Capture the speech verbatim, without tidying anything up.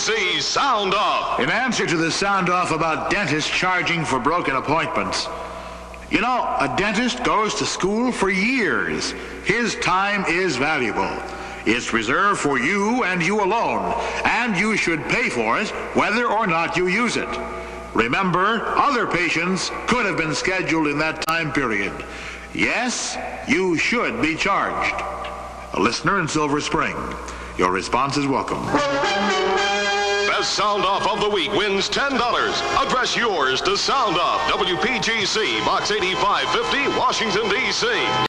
C Sound Off. In answer to the sound off about dentists charging for broken appointments, you know, a dentist goes to school for years. His time is valuable. It's reserved for you and you alone, and you should pay for it whether or not you use it. Remember, other patients could have been scheduled in that time period. Yes, you should be charged. A listener in Silver Spring. Your response is welcome. Best Sound Off of the Week wins ten dollars. Address yours to Sound Off, W P G C, Box eighty-five fifty, Washington, D C